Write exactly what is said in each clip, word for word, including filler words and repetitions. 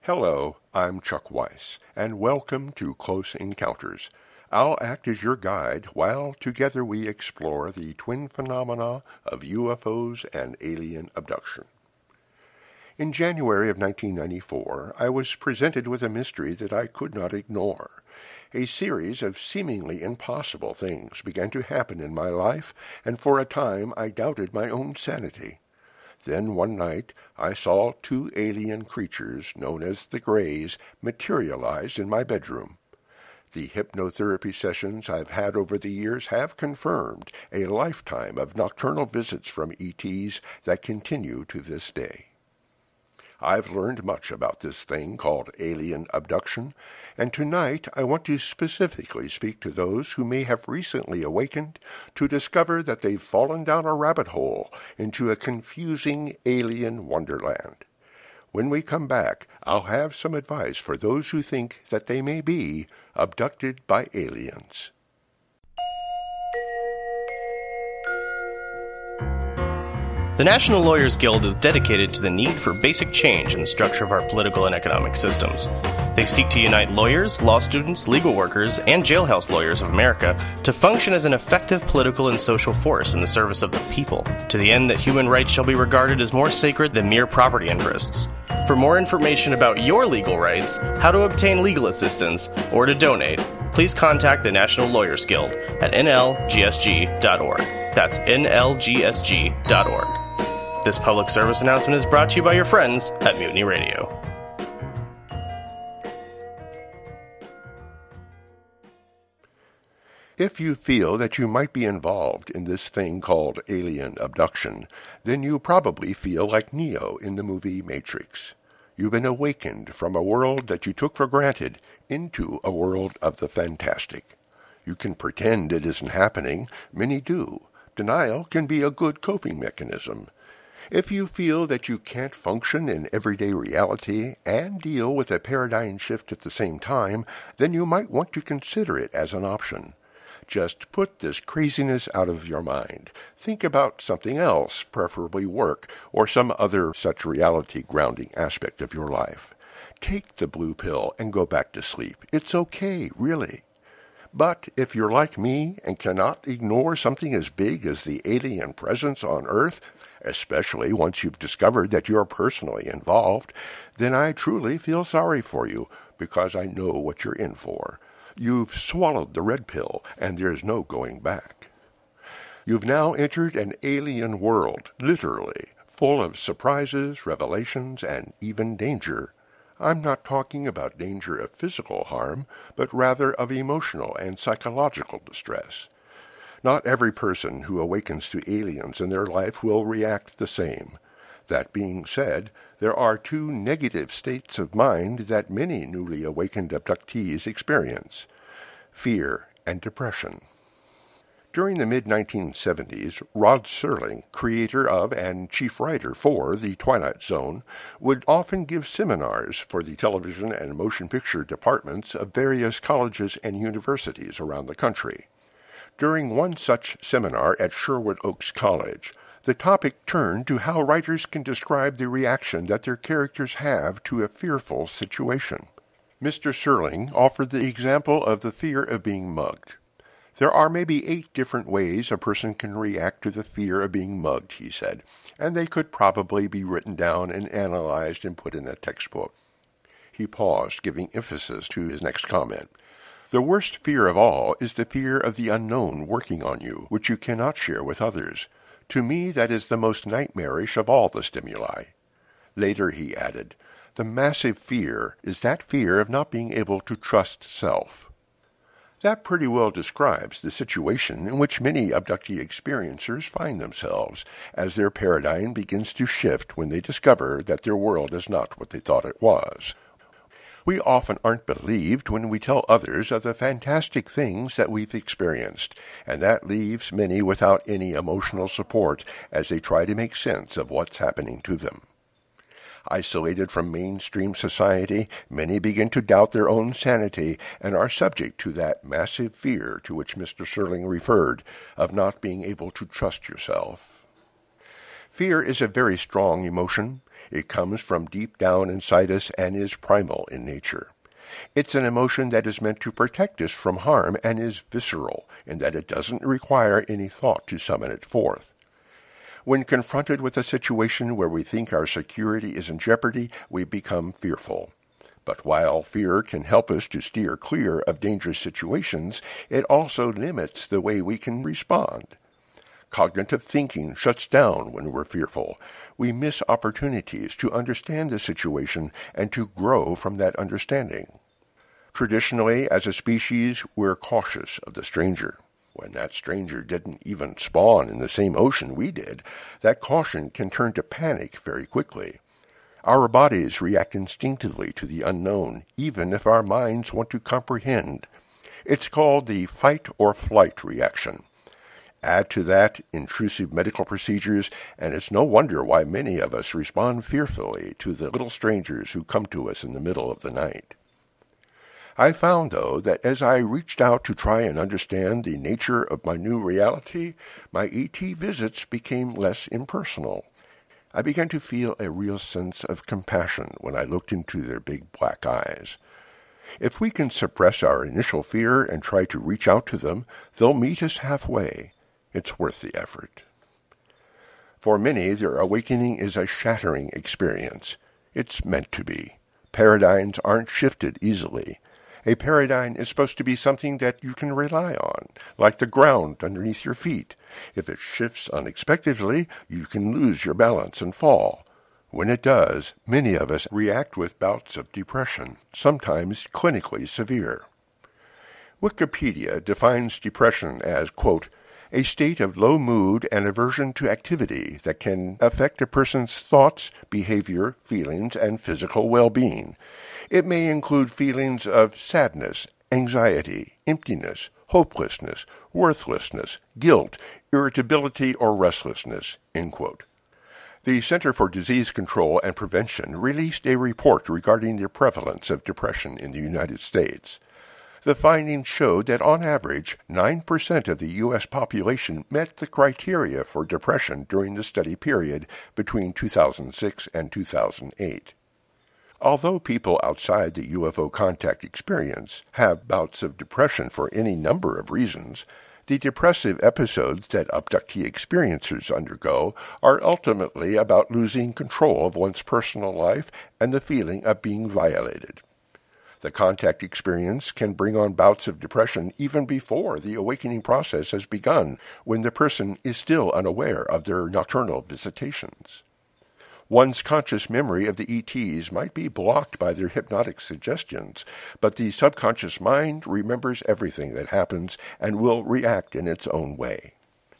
Hello, I'm Chuck Weiss, and welcome to Close Encounters. I'll act as your guide while together we explore the twin phenomena of U F Os and alien abduction. In January of nineteen ninety-four, I was presented with a mystery that I could not ignore. A series of seemingly impossible things began to happen in my life, and for a time I doubted my own sanity. Then one night I saw two alien creatures known as the Greys materialize in my bedroom. The hypnotherapy sessions I've had over the years have confirmed a lifetime of nocturnal visits from E Ts that continue to this day. I've learned much about this thing called alien abduction, and tonight I want to specifically speak to those who may have recently awakened to discover that they've fallen down a rabbit hole into a confusing alien wonderland. When we come back, I'll have some advice for those who think that they may be abducted by aliens. The National Lawyers Guild is dedicated to the need for basic change in the structure of our political and economic systems. They seek to unite lawyers, law students, legal workers, and jailhouse lawyers of America to function as an effective political and social force in the service of the people, to the end that human rights shall be regarded as more sacred than mere property interests. For more information about your legal rights, how to obtain legal assistance, or to donate, please contact the National Lawyers Guild at N L G S G dot org. That's N L G S G dot org. This public service announcement is brought to you by your friends at Mutiny Radio. If you feel that you might be involved in this thing called alien abduction, then you probably feel like Neo in the movie Matrix. You've been awakened from a world that you took for granted into a world of the fantastic. You can pretend it isn't happening. Many do. Denial can be a good coping mechanism. If you feel that you can't function in everyday reality and deal with a paradigm shift at the same time, then you might want to consider it as an option. Just put this craziness out of your mind. Think about something else, preferably work, or some other such reality-grounding aspect of your life. Take the blue pill and go back to sleep. It's okay, really. But if you're like me and cannot ignore something as big as the alien presence on Earth, especially once you've discovered that you're personally involved, then I truly feel sorry for you, because I know what you're in for. You've swallowed the red pill, and there's no going back. You've now entered an alien world, literally, full of surprises, revelations, and even danger. I'm not talking about danger of physical harm, but rather of emotional and psychological distress. Not every person who awakens to aliens in their life will react the same. That being said, there are two negative states of mind that many newly awakened abductees experience: fear and depression. During the mid nineteen seventies, Rod Serling, creator of and chief writer for The Twilight Zone, would often give seminars for the television and motion picture departments of various colleges and universities around the country. During one such seminar at Sherwood Oaks College, the topic turned to how writers can describe the reaction that their characters have to a fearful situation. Mister Serling offered the example of the fear of being mugged. There are maybe eight different ways a person can react to the fear of being mugged, he said, and they could probably be written down and analyzed and put in a textbook. He paused, giving emphasis to his next comment. The worst fear of all is the fear of the unknown working on you, which you cannot share with others. To me, that is the most nightmarish of all the stimuli. Later he added, the massive fear is that fear of not being able to trust self. That pretty well describes the situation in which many abductee experiencers find themselves, as their paradigm begins to shift when they discover that their world is not what they thought it was. We often aren't believed when we tell others of the fantastic things that we've experienced, and that leaves many without any emotional support as they try to make sense of what's happening to them. Isolated from mainstream society, many begin to doubt their own sanity and are subject to that massive fear to which Mister Serling referred, of not being able to trust yourself. Fear is a very strong emotion. It comes from deep down inside us and is primal in nature. It's an emotion that is meant to protect us from harm and is visceral in that it doesn't require any thought to summon it forth. When confronted with a situation where we think our security is in jeopardy, we become fearful. But while fear can help us to steer clear of dangerous situations, it also limits the way we can respond. Cognitive thinking shuts down when we're fearful. We miss opportunities to understand the situation and to grow from that understanding. Traditionally, as a species, we're cautious of the stranger. When that stranger didn't even spawn in the same ocean we did, that caution can turn to panic very quickly. Our bodies react instinctively to the unknown, even if our minds want to comprehend. It's called the fight or flight reaction. Add to that intrusive medical procedures, and it's no wonder why many of us respond fearfully to the little strangers who come to us in the middle of the night. I found, though, that as I reached out to try and understand the nature of my new reality, my E T visits became less impersonal. I began to feel a real sense of compassion when I looked into their big black eyes. If we can suppress our initial fear and try to reach out to them, they'll meet us halfway. It's worth the effort. For many, their awakening is a shattering experience. It's meant to be. Paradigms aren't shifted easily. A paradigm is supposed to be something that you can rely on, like the ground underneath your feet. If it shifts unexpectedly, you can lose your balance and fall. When it does, many of us react with bouts of depression, sometimes clinically severe. Wikipedia defines depression as, quote, a state of low mood and aversion to activity that can affect a person's thoughts, behavior, feelings, and physical well-being. It may include feelings of sadness, anxiety, emptiness, hopelessness, worthlessness, guilt, irritability, or restlessness, end quote. The Center for Disease Control and Prevention released a report regarding the prevalence of depression in the United States. The findings showed that on average, nine percent of the U S population met the criteria for depression during the study period between two thousand six and two thousand eight. Although people outside the U F O contact experience have bouts of depression for any number of reasons, the depressive episodes that abductee experiencers undergo are ultimately about losing control of one's personal life and the feeling of being violated. The contact experience can bring on bouts of depression even before the awakening process has begun, when the person is still unaware of their nocturnal visitations. One's conscious memory of the E Ts might be blocked by their hypnotic suggestions, but the subconscious mind remembers everything that happens and will react in its own way.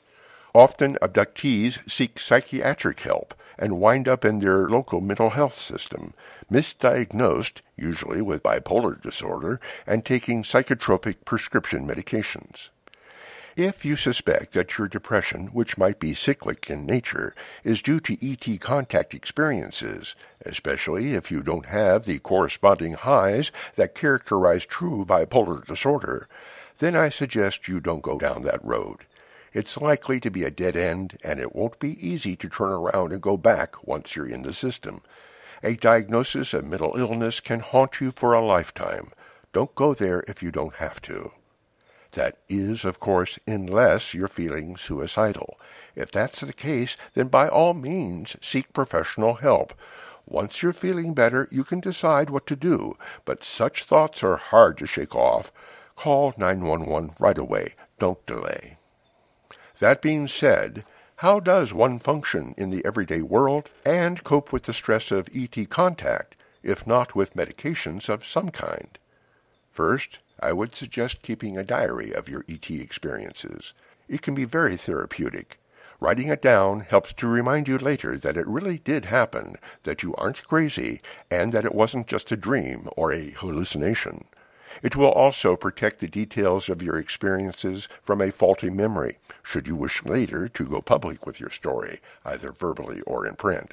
Often abductees seek psychiatric help and wind up in their local mental health system, misdiagnosed, usually with bipolar disorder, and taking psychotropic prescription medications. If you suspect that your depression, which might be cyclic in nature, is due to E T contact experiences, especially if you don't have the corresponding highs that characterize true bipolar disorder, then I suggest you don't go down that road. It's likely to be a dead end, and it won't be easy to turn around and go back once you're in the system. A diagnosis of mental illness can haunt you for a lifetime. Don't go there if you don't have to. That is, of course, unless you're feeling suicidal. If that's the case, then by all means seek professional help. Once you're feeling better, you can decide what to do, but such thoughts are hard to shake off. Call nine one one right away. Don't delay. That being said, how does one function in the everyday world and cope with the stress of E T contact, if not with medications of some kind? First, I would suggest keeping a diary of your E T experiences. It can be very therapeutic. Writing it down helps to remind you later that it really did happen, that you aren't crazy, and that it wasn't just a dream or a hallucination. It will also protect the details of your experiences from a faulty memory, should you wish later to go public with your story, either verbally or in print.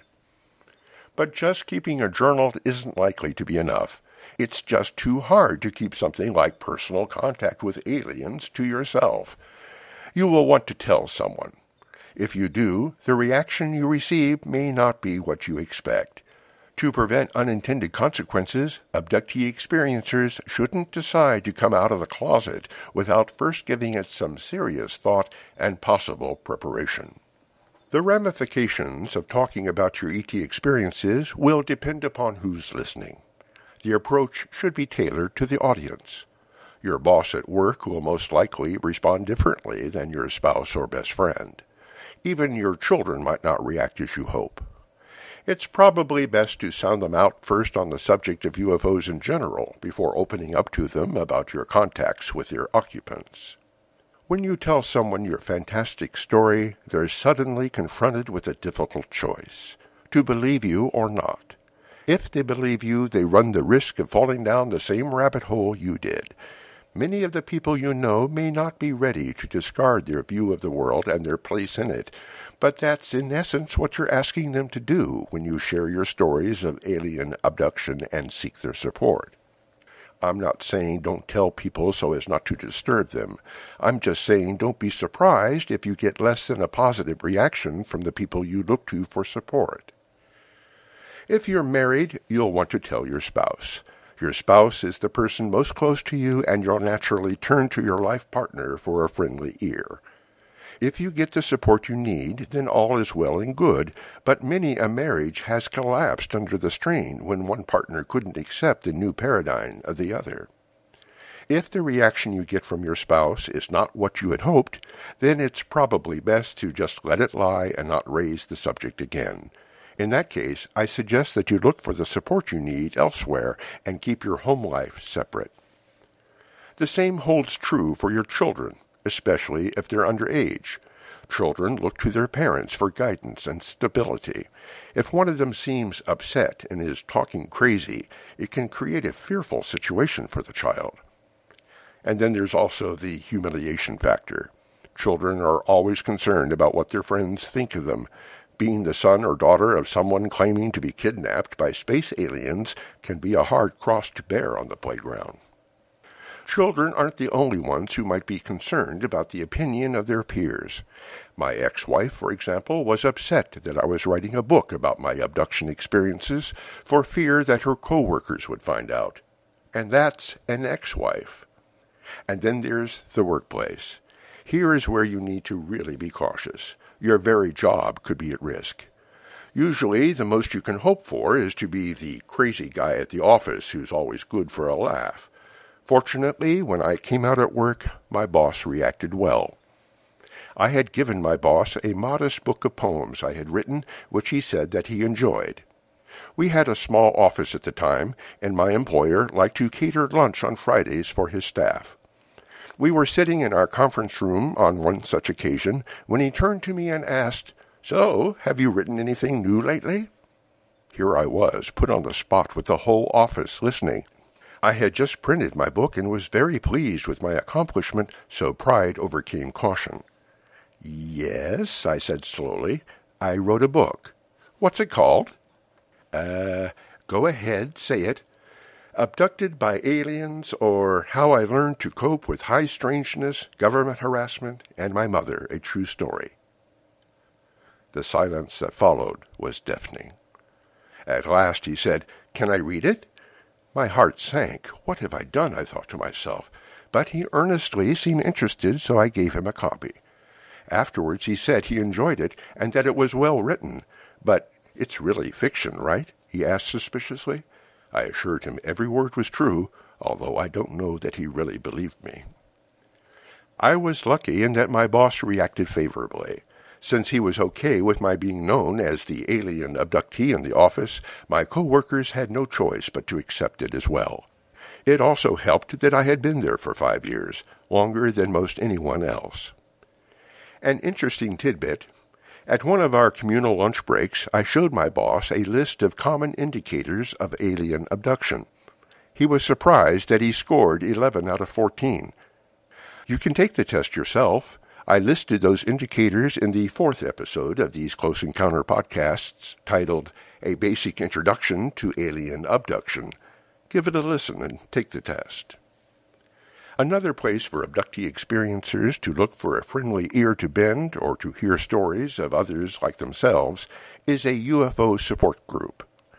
But just keeping a journal isn't likely to be enough. It's just too hard to keep something like personal contact with aliens to yourself. You will want to tell someone. If you do, the reaction you receive may not be what you expect. To prevent unintended consequences, abductee experiencers shouldn't decide to come out of the closet without first giving it some serious thought and possible preparation. The ramifications of talking about your E T experiences will depend upon who's listening. The approach should be tailored to the audience. Your boss at work will most likely respond differently than your spouse or best friend. Even your children might not react as you hope. It's probably best to sound them out first on the subject of U F Os in general before opening up to them about your contacts with their occupants. When you tell someone your fantastic story, they're suddenly confronted with a difficult choice, to believe you or not. If they believe you, they run the risk of falling down the same rabbit hole you did. Many of the people you know may not be ready to discard their view of the world and their place in it, but that's in essence what you're asking them to do when you share your stories of alien abduction and seek their support. I'm not saying don't tell people so as not to disturb them. I'm just saying don't be surprised if you get less than a positive reaction from the people you look to for support. If you're married, you'll want to tell your spouse. Your spouse is the person most close to you, and you'll naturally turn to your life partner for a friendly ear. If you get the support you need, then all is well and good, but many a marriage has collapsed under the strain when one partner couldn't accept the new paradigm of the other. If the reaction you get from your spouse is not what you had hoped, then it's probably best to just let it lie and not raise the subject again. In that case, I suggest that you look for the support you need elsewhere and keep your home life separate. The same holds true for your children, especially if they're underage. Children look to their parents for guidance and stability. If one of them seems upset and is talking crazy, it can create a fearful situation for the child. And then there's also the humiliation factor. Children are always concerned about what their friends think of them. Being the son or daughter of someone claiming to be kidnapped by space aliens can be a hard cross to bear on the playground. Children aren't the only ones who might be concerned about the opinion of their peers. My ex-wife, for example, was upset that I was writing a book about my abduction experiences for fear that her co-workers would find out. And that's an ex-wife. And then there's the workplace. Here is where you need to really be cautious. Your very job could be at risk. Usually, the most you can hope for is to be the crazy guy at the office who's always good for a laugh. Fortunately, when I came out at work, my boss reacted well. I had given my boss a modest book of poems I had written, which he said that he enjoyed. We had a small office at the time, and my employer liked to cater lunch on Fridays for his staff. We were sitting in our conference room on one such occasion when he turned to me and asked, "So, have you written anything new lately?" Here I was, put on the spot with the whole office listening. I had just printed my book and was very pleased with my accomplishment, so pride overcame caution. "Yes," I said slowly, "I wrote a book." "What's it called?" Uh, go ahead, say it. Abducted by Aliens, or How I Learned to Cope with High Strangeness, Government Harassment, and My Mother, a True Story. The silence that followed was deafening. At last he said, "Can I read it?" My heart sank. What have I done, I thought to myself. But he earnestly seemed interested, so I gave him a copy. Afterwards he said he enjoyed it, and that it was well written. "But it's really fiction, right?" he asked suspiciously. I assured him every word was true, although I don't know that he really believed me. I was lucky in that my boss reacted favorably. Since he was okay with my being known as the alien abductee in the office, my co-workers had no choice but to accept it as well. It also helped that I had been there for five years, longer than most anyone else. An interesting tidbit. At one of our communal lunch breaks, I showed my boss a list of common indicators of alien abduction. He was surprised that he scored eleven out of fourteen. You can take the test yourself. I listed those indicators in the fourth episode of these Close Encounter podcasts, titled A Basic Introduction to Alien Abduction. Give it a listen and take the test. Another place for abductee experiencers to look for a friendly ear to bend or to hear stories of others like themselves is a U F O support group.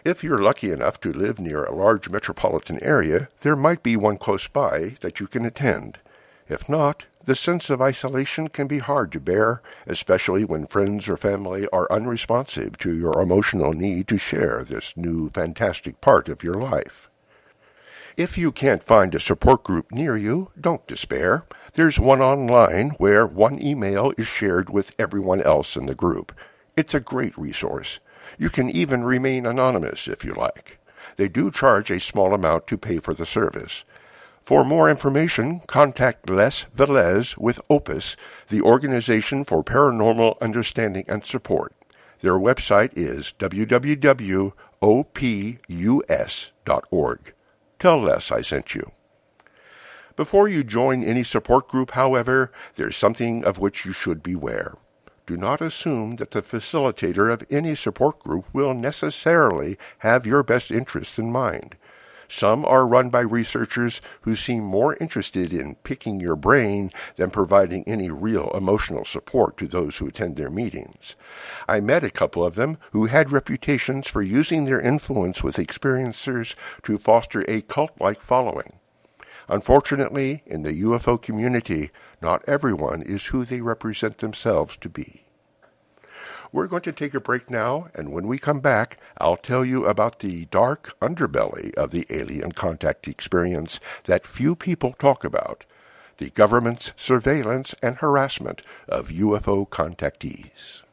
If you're lucky enough to live near a large metropolitan area, there might be one close by that you can attend. If not, the sense of isolation can be hard to bear, especially when friends or family are unresponsive to your emotional need to share this new fantastic part of your life. If you can't find a support group near you, don't despair. There's one online where one email is shared with everyone else in the group. It's a great resource. You can even remain anonymous if you like. They do charge a small amount to pay for the service. For more information, contact Les Velez with Opus, the Organization for Paranormal Understanding and Support. Their website is w w w dot o p u s dot org. Tell Les I sent you. Before you join any support group, however, there's something of which you should beware. Do not assume that the facilitator of any support group will necessarily have your best interests in mind. Some are run by researchers who seem more interested in picking your brain than providing any real emotional support to those who attend their meetings. I met a couple of them who had reputations for using their influence with experiencers to foster a cult-like following. Unfortunately, in the U F O community, not everyone is who they represent themselves to be. We're going to take a break now, and when we come back, I'll tell you about the dark underbelly of the alien contact experience that few people talk about, the government's surveillance and harassment of U F O contactees.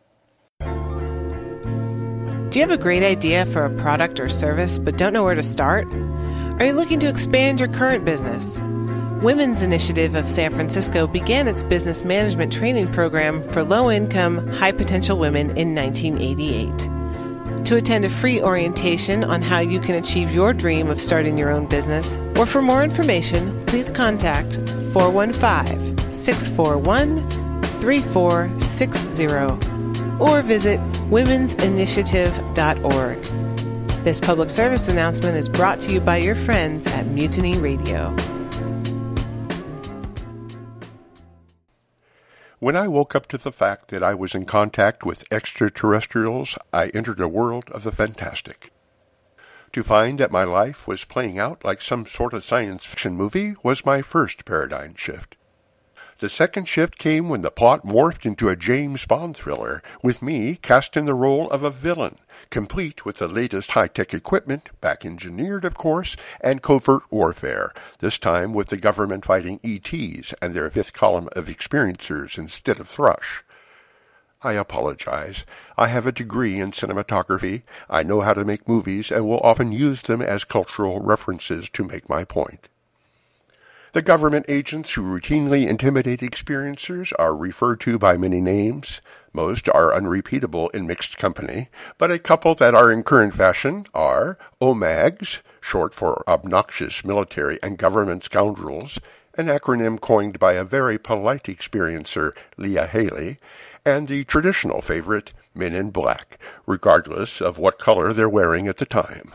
Do you have a great idea for a product or service but don't know where to start? Are you looking to expand your current business? Women's Initiative of San Francisco began its business management training program for low-income, high-potential women in nineteen eighty-eight. To attend a free orientation on how you can achieve your dream of starting your own business, or for more information, please contact four one five, six four one, three four six zero or visit womens initiative dot org. This public service announcement is brought to you by your friends at Mutiny Radio. When I woke up to the fact that I was in contact with extraterrestrials, I entered a world of the fantastic. To find that my life was playing out like some sort of science fiction movie was my first paradigm shift. The second shift came when the plot morphed into a James Bond thriller, with me cast in the role of a villain, complete with the latest high-tech equipment, back engineered, of course, and covert warfare, this time with the government fighting E Ts and their fifth column of experiencers instead of Thrush. I apologize. I have a degree in cinematography. I know how to make movies and will often use them as cultural references to make my point. The government agents who routinely intimidate experiencers are referred to by many names. Most are unrepeatable in mixed company, but a couple that are in current fashion are O M A Gs, short for Obnoxious Military and Government Scoundrels, an acronym coined by a very polite experiencer, Leah Haley, and the traditional favorite, Men in Black, regardless of what color they're wearing at the time.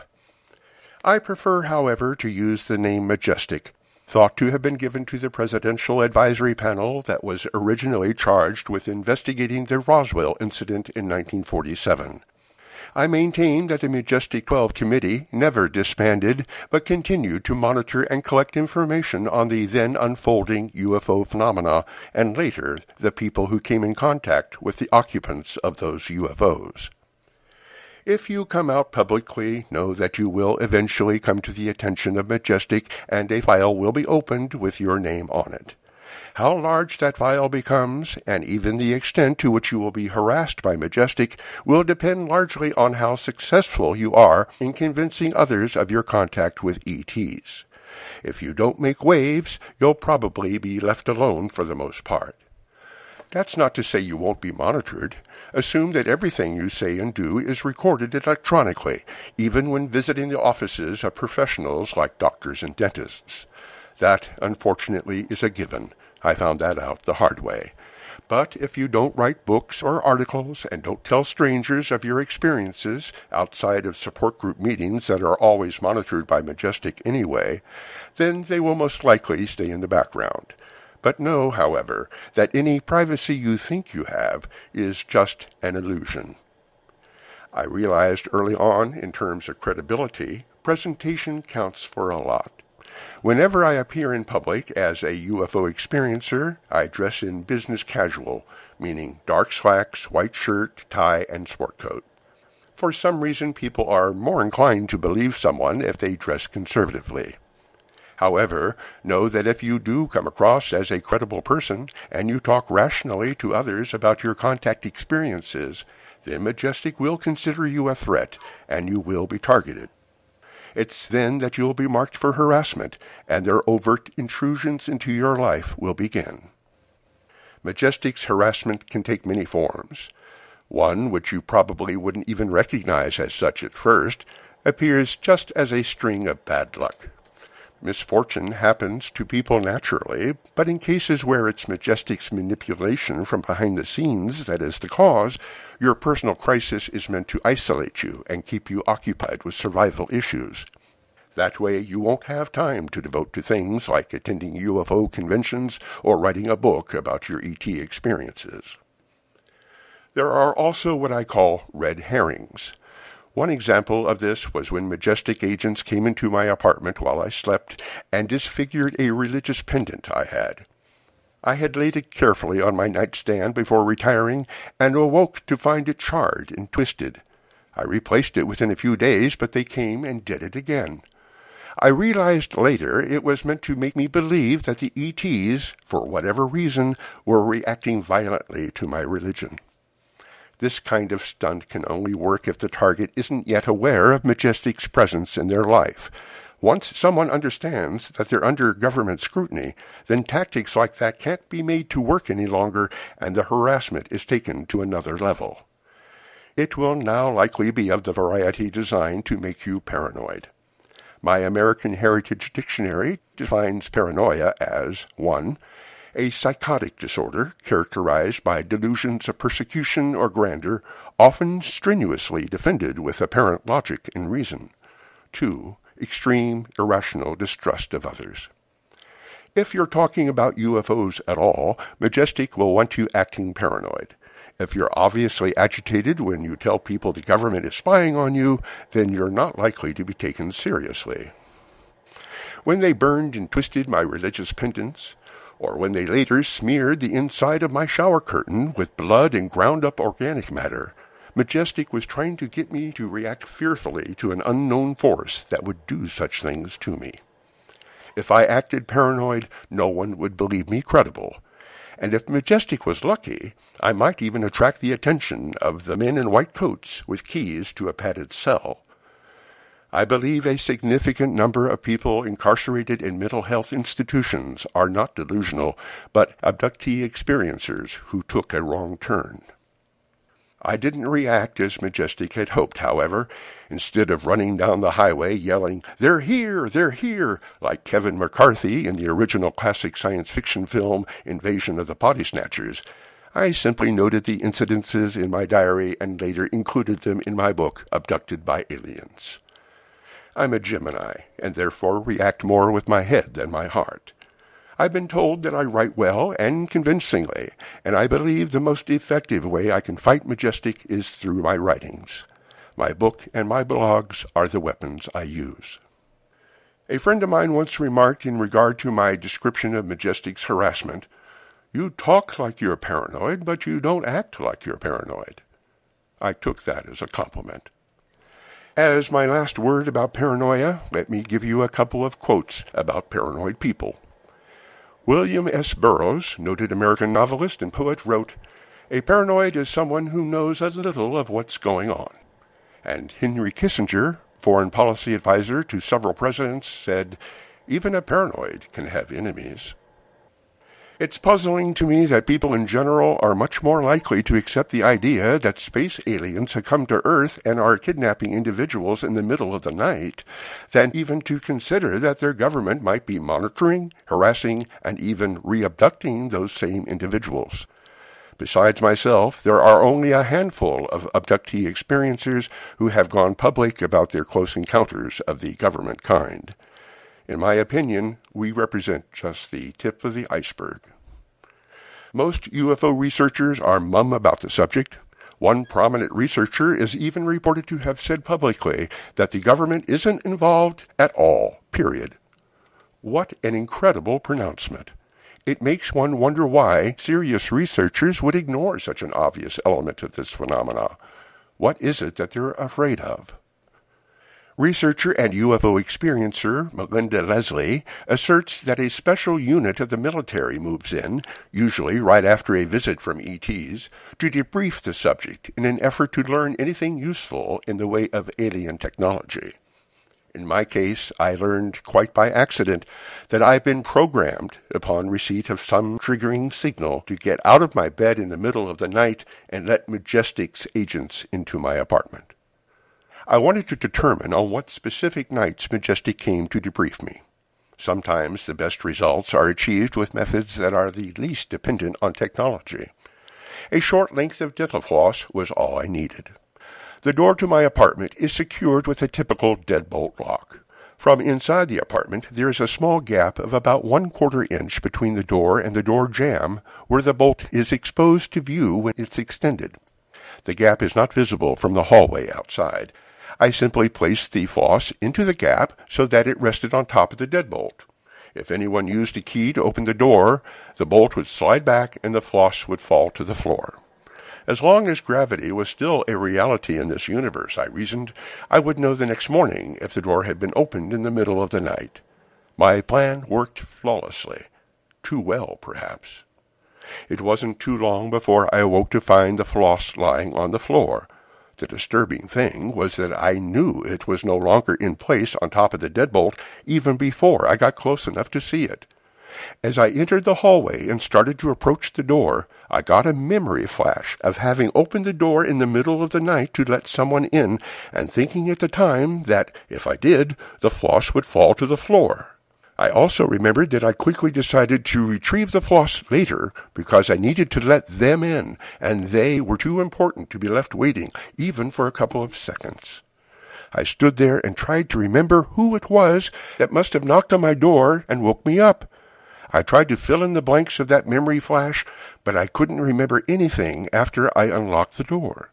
I prefer, however, to use the name Majestic, thought to have been given to the Presidential Advisory Panel that was originally charged with investigating the Roswell incident in nineteen forty-seven. I maintain that the Majestic twelve Committee never disbanded, but continued to monitor and collect information on the then unfolding U F O phenomena, and later the people who came in contact with the occupants of those U F Os. If you come out publicly, know that you will eventually come to the attention of Majestic, and a file will be opened with your name on it. How large that file becomes, and even the extent to which you will be harassed by Majestic, will depend largely on how successful you are in convincing others of your contact with E Ts. If you don't make waves, you'll probably be left alone for the most part. That's not to say you won't be monitored. Assume that everything you say and do is recorded electronically, even when visiting the offices of professionals like doctors and dentists. That, unfortunately, is a given. I found that out the hard way. But if you don't write books or articles and don't tell strangers of your experiences outside of support group meetings that are always monitored by Majestic anyway, then they will most likely stay in the background. But know, however, that any privacy you think you have is just an illusion. I realized early on, in terms of credibility, presentation counts for a lot. Whenever I appear in public as a U F O experiencer, I dress in business casual, meaning dark slacks, white shirt, tie, and sport coat. For some reason, people are more inclined to believe someone if they dress conservatively. However, know that if you do come across as a credible person and you talk rationally to others about your contact experiences, then Majestic will consider you a threat and you will be targeted. It's then that you'll be marked for harassment and their overt intrusions into your life will begin. Majestic's harassment can take many forms. One, which you probably wouldn't even recognize as such at first, appears just as a string of bad luck. Misfortune happens to people naturally, but in cases where it's Majestic's manipulation from behind the scenes that is the cause, your personal crisis is meant to isolate you and keep you occupied with survival issues. That way you won't have time to devote to things like attending U F O conventions or writing a book about your E T experiences. There are also what I call red herrings. One example of this was when Majestic agents came into my apartment while I slept and disfigured a religious pendant I had. I had laid it carefully on my nightstand before retiring and awoke to find it charred and twisted. I replaced it within a few days, but they came and did it again. I realized later it was meant to make me believe that the E Ts, for whatever reason, were reacting violently to my religion. This kind of stunt can only work if the target isn't yet aware of Majestic's presence in their life. Once someone understands that they're under government scrutiny, then tactics like that can't be made to work any longer, and the harassment is taken to another level. It will now likely be of the variety designed to make you paranoid. My American Heritage Dictionary defines paranoia as one A psychotic disorder characterized by delusions of persecution or grandeur, often strenuously defended with apparent logic and reason. Two Extreme, irrational distrust of others. If you're talking about U F Os at all, Majestic will want you acting paranoid. If you're obviously agitated when you tell people the government is spying on you, then you're not likely to be taken seriously. When they burned and twisted my religious pendants, or when they later smeared the inside of my shower curtain with blood and ground-up organic matter, Majestic was trying to get me to react fearfully to an unknown force that would do such things to me. If I acted paranoid, no one would believe me credible, and if Majestic was lucky, I might even attract the attention of the men in white coats with keys to a padded cell. I believe a significant number of people incarcerated in mental health institutions are not delusional, but abductee experiencers who took a wrong turn. I didn't react as Majestic had hoped, however. Instead of running down the highway yelling, "They're here! They're here!" like Kevin McCarthy in the original classic science fiction film Invasion of the Body Snatchers, I simply noted the incidences in my diary and later included them in my book, Abducted by Aliens. I'm a Gemini, and therefore react more with my head than my heart. I've been told that I write well and convincingly, and I believe the most effective way I can fight Majestic is through my writings. My book and my blogs are the weapons I use. A friend of mine once remarked in regard to my description of Majestic's harassment, "You talk like you're paranoid, but you don't act like you're paranoid." I took that as a compliment. As my last word about paranoia, let me give you a couple of quotes about paranoid people. William S. Burroughs, noted American novelist and poet, wrote, "A paranoid is someone who knows a little of what's going on." And Henry Kissinger, foreign policy advisor to several presidents, said, "Even a paranoid can have enemies." It's puzzling to me that people in general are much more likely to accept the idea that space aliens have come to Earth and are kidnapping individuals in the middle of the night than even to consider that their government might be monitoring, harassing, and even re-abducting those same individuals. Besides myself, there are only a handful of abductee experiencers who have gone public about their close encounters of the government kind. In my opinion, we represent just the tip of the iceberg. Most U F O researchers are mum about the subject. One prominent researcher is even reported to have said publicly that the government isn't involved at all, period. What an incredible pronouncement. It makes one wonder why serious researchers would ignore such an obvious element of this phenomena. What is it that they're afraid of? Researcher and U F O experiencer Melinda Leslie asserts that a special unit of the military moves in, usually right after a visit from E Ts, to debrief the subject in an effort to learn anything useful in the way of alien technology. In my case, I learned quite by accident that I've been programmed upon receipt of some triggering signal to get out of my bed in the middle of the night and let Majestic's agents into my apartment. I wanted to determine on what specific nights Majestic came to debrief me. Sometimes the best results are achieved with methods that are the least dependent on technology. A short length of dental floss was all I needed. The door to my apartment is secured with a typical deadbolt lock. From inside the apartment, there is a small gap of about one quarter inch between the door and the door jamb, where the bolt is exposed to view when it's extended. The gap is not visible from the hallway outside. I simply placed the floss into the gap so that it rested on top of the deadbolt. If anyone used a key to open the door, the bolt would slide back and the floss would fall to the floor. As long as gravity was still a reality in this universe, I reasoned, I would know the next morning if the door had been opened in the middle of the night. My plan worked flawlessly. Too well, perhaps. It wasn't too long before I awoke to find the floss lying on the floor. The disturbing thing was that I knew it was no longer in place on top of the deadbolt even before I got close enough to see it. As I entered the hallway and started to approach the door, I got a memory flash of having opened the door in the middle of the night to let someone in, and thinking at the time that, if I did, the floss would fall to the floor. I also remembered that I quickly decided to retrieve the floss later because I needed to let them in, and they were too important to be left waiting, even for a couple of seconds. I stood there and tried to remember who it was that must have knocked on my door and woke me up. I tried to fill in the blanks of that memory flash, but I couldn't remember anything after I unlocked the door.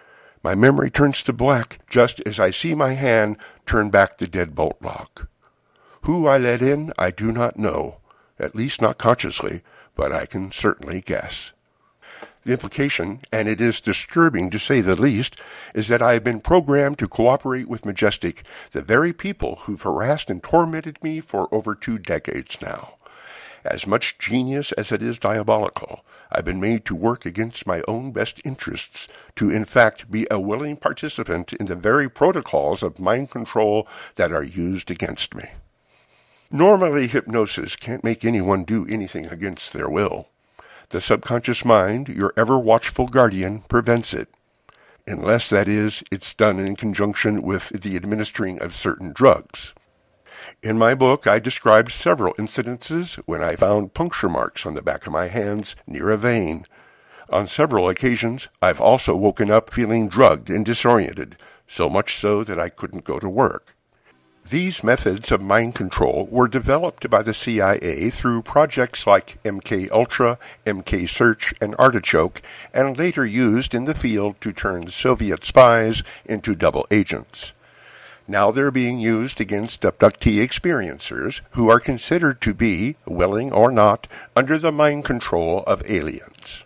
My memory turns to black just as I see my hand turn back the deadbolt lock. Who I let in, I do not know, at least not consciously, but I can certainly guess. The implication, and it is disturbing to say the least, is that I have been programmed to cooperate with Majestic, the very people who've harassed and tormented me for over two decades now. As much genius as it is diabolical, I've been made to work against my own best interests, to in fact be a willing participant in the very protocols of mind control that are used against me. Normally, hypnosis can't make anyone do anything against their will. The subconscious mind, your ever-watchful guardian, prevents it. Unless, that is, it's done in conjunction with the administering of certain drugs. In my book, I described several incidences when I found puncture marks on the back of my hands near a vein. On several occasions, I've also woken up feeling drugged and disoriented, so much so that I couldn't go to work. These methods of mind control were developed by the C I A through projects like M K Ultra, M K Search, and Artichoke, and later used in the field to turn Soviet spies into double agents. Now they're being used against abductee experiencers who are considered to be, willing or not, under the mind control of aliens.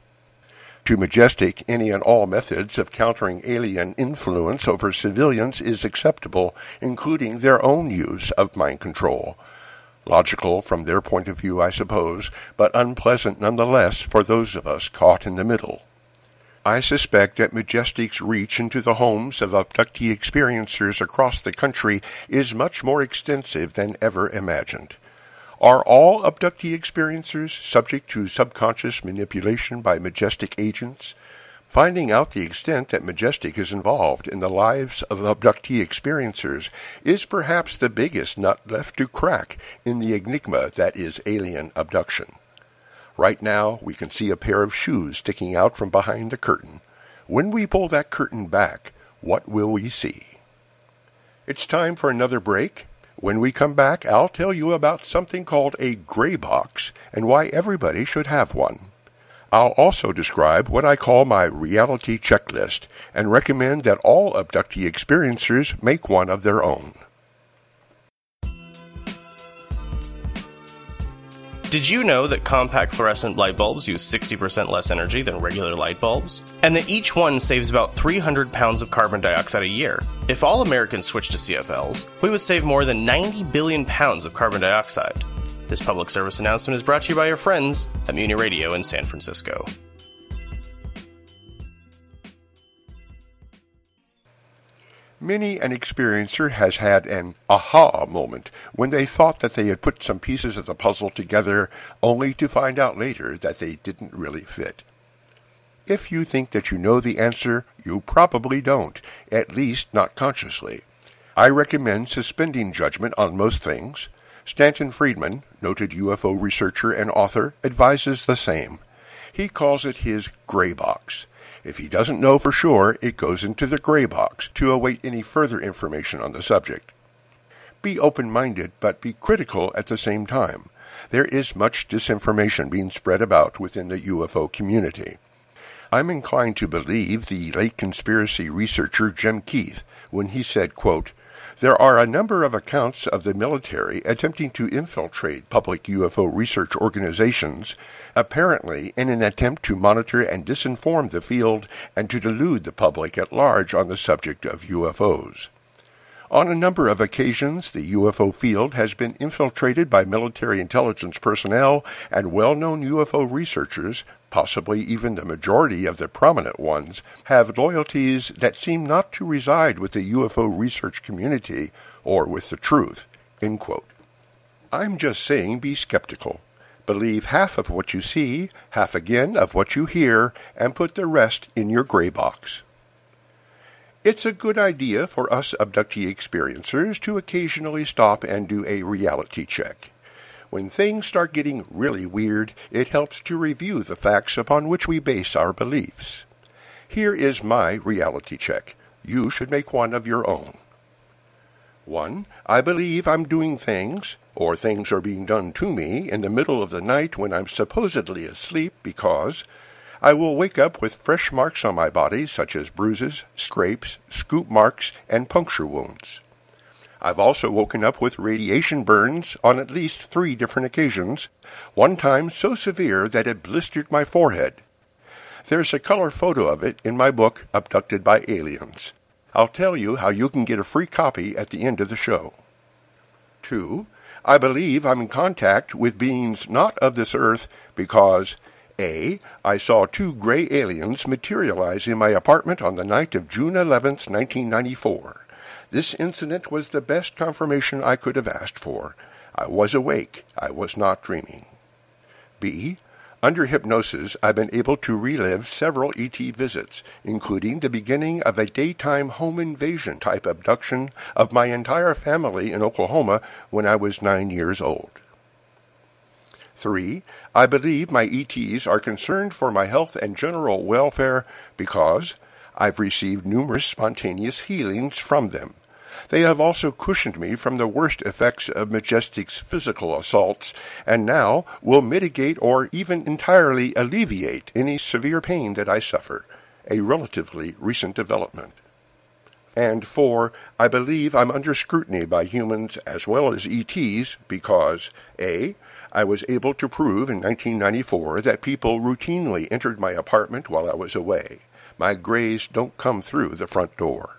To Majestic, any and all methods of countering alien influence over civilians is acceptable, including their own use of mind control. Logical from their point of view, I suppose, but unpleasant nonetheless for those of us caught in the middle. I suspect that Majestic's reach into the homes of abductee experiencers across the country is much more extensive than ever imagined. Are all abductee experiencers subject to subconscious manipulation by Majestic agents? Finding out the extent that Majestic is involved in the lives of abductee experiencers is perhaps the biggest nut left to crack in the enigma that is alien abduction. Right now, we can see a pair of shoes sticking out from behind the curtain. When we pull that curtain back, what will we see? It's time for another break. When we come back, I'll tell you about something called a gray box and why everybody should have one. I'll also describe what I call my reality checklist and recommend that all abductee experiencers make one of their own. Did you know that compact fluorescent light bulbs use sixty percent less energy than regular light bulbs? And that each one saves about three hundred pounds of carbon dioxide a year? If all Americans switched to C F Ls, we would save more than ninety billion pounds of carbon dioxide. This public service announcement is brought to you by your friends at Mutiny Radio in San Francisco. Many an experiencer has had an aha moment when they thought that they had put some pieces of the puzzle together only to find out later that they didn't really fit. If you think that you know the answer, you probably don't, at least not consciously. I recommend suspending judgment on most things. Stanton Friedman, noted U F O researcher and author, advises the same. He calls it his gray box. If he doesn't know for sure, it goes into the gray box to await any further information on the subject. Be open-minded, but be critical at the same time. There is much disinformation being spread about within the U F O community. I'm inclined to believe the late conspiracy researcher Jim Keith when he said, quote, "There are a number of accounts of the military attempting to infiltrate public U F O research organizations, apparently in an attempt to monitor and disinform the field and to delude the public at large on the subject of U F Os. On a number of occasions, the U F O field has been infiltrated by military intelligence personnel and well-known U F O researchers, possibly even the majority of the prominent ones, have loyalties that seem not to reside with the U F O research community or with the truth." End quote. I'm just saying be skeptical. Believe half of what you see, half again of what you hear, and put the rest in your gray box. It's a good idea for us abductee experiencers to occasionally stop and do a reality check. When things start getting really weird, it helps to review the facts upon which we base our beliefs. Here is my reality check. You should make one of your own. One, I believe I'm doing things, or things are being done to me, in the middle of the night when I'm supposedly asleep because I will wake up with fresh marks on my body, such as bruises, scrapes, scoop marks, and puncture wounds. I've also woken up with radiation burns on at least three different occasions, one time so severe that it blistered my forehead. There's a color photo of it in my book, Abducted by Aliens. I'll tell you how you can get a free copy at the end of the show. Two, I believe I'm in contact with beings not of this earth because A. I saw two gray aliens materialize in my apartment on the night of June eleventh, nineteen ninety-four. This incident was the best confirmation I could have asked for. I was awake. I was not dreaming. B. Under hypnosis, I've been able to relive several E T visits, including the beginning of a daytime home invasion type abduction of my entire family in Oklahoma when I was nine years old. Three, I believe my E Ts are concerned for my health and general welfare because I've received numerous spontaneous healings from them. They have also cushioned me from the worst effects of Majestic's physical assaults, and now will mitigate or even entirely alleviate any severe pain that I suffer, a relatively recent development. And four, I believe I'm under scrutiny by humans as well as E Ts because A. I was able to prove in nineteen ninety-four that people routinely entered my apartment while I was away. My grays don't come through the front door.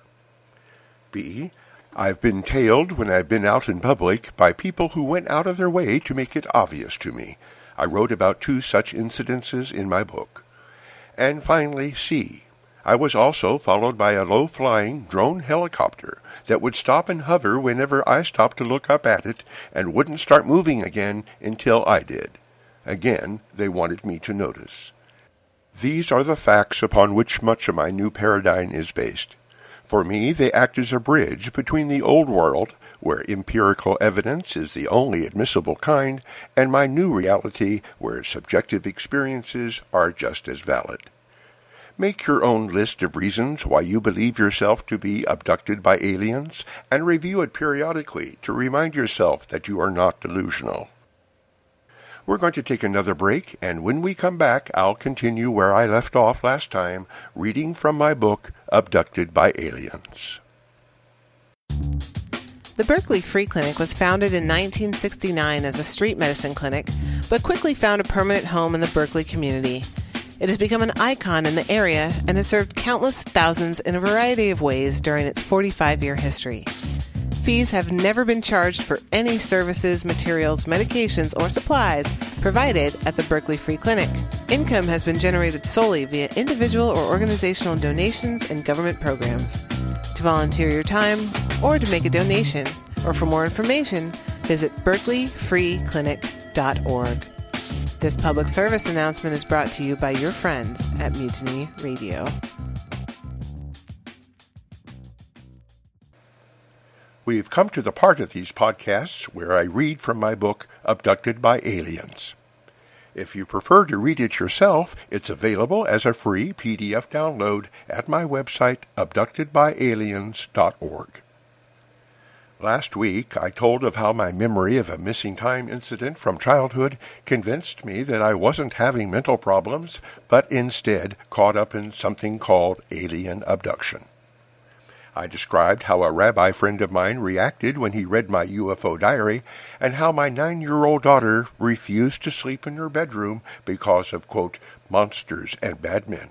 B. I've been tailed when I've been out in public by people who went out of their way to make it obvious to me. I wrote about two such incidences in my book. And finally, C. I was also followed by a low-flying drone helicopter that would stop and hover whenever I stopped to look up at it and wouldn't start moving again until I did. Again, they wanted me to notice. These are the facts upon which much of my new paradigm is based. For me, they act as a bridge between the old world, where empirical evidence is the only admissible kind, and my new reality, where subjective experiences are just as valid. Make your own list of reasons why you believe yourself to be abducted by aliens, and review it periodically to remind yourself that you are not delusional. We're going to take another break, and when we come back, I'll continue where I left off last time, reading from my book, Abducted by Aliens. The Berkeley Free Clinic was founded in nineteen sixty-nine as a street medicine clinic, but quickly found a permanent home in the Berkeley community. It has become an icon in the area and has served countless thousands in a variety of ways during its forty-five-year history. Fees have never been charged for any services, materials, medications, or supplies provided at the Berkeley Free Clinic. Income has been generated solely via individual or organizational donations and government programs. To volunteer your time or to make a donation, or for more information, visit berkeley free clinic dot org. This public service announcement is brought to you by your friends at Mutiny Radio. We've come to the part of these podcasts where I read from my book, Abducted by Aliens. If you prefer to read it yourself, it's available as a free P D F download at my website, abducted by aliens dot org. Last week, I told of how my memory of a missing time incident from childhood convinced me that I wasn't having mental problems, but instead caught up in something called alien abduction. I described how a rabbi friend of mine reacted when he read my U F O diary, and how my nine-year-old daughter refused to sleep in her bedroom because of, quote, monsters and bad men.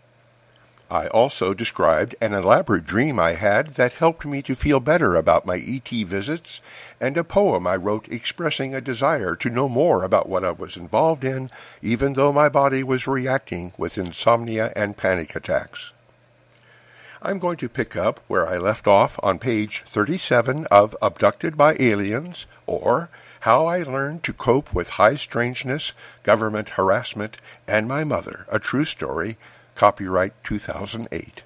I also described an elaborate dream I had that helped me to feel better about my E T visits, and a poem I wrote expressing a desire to know more about what I was involved in, even though my body was reacting with insomnia and panic attacks. I'm going to pick up where I left off on page thirty-seven of Abducted by Aliens, or How I Learned to Cope with High Strangeness, Government Harassment, and My Mother, a True Story, copyright two thousand eight.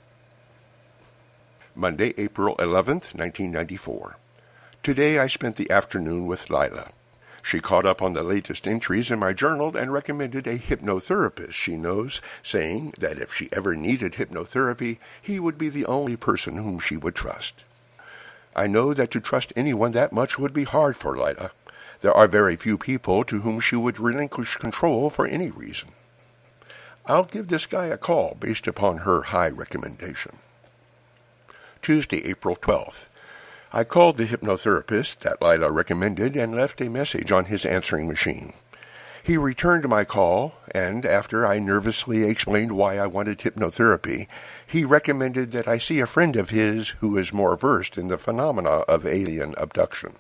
Monday, April eleventh, nineteen ninety-four. Today I spent the afternoon with Lila. She caught up on the latest entries in my journal and recommended a hypnotherapist she knows, saying that if she ever needed hypnotherapy, he would be the only person whom she would trust. I know that to trust anyone that much would be hard for Lila. There are very few people to whom she would relinquish control for any reason. I'll give this guy a call based upon her high recommendation. Tuesday, April twelfth. I called the hypnotherapist that Lila recommended and left a message on his answering machine. He returned my call, and after I nervously explained why I wanted hypnotherapy, he recommended that I see a friend of his who is more versed in the phenomena of alien abduction.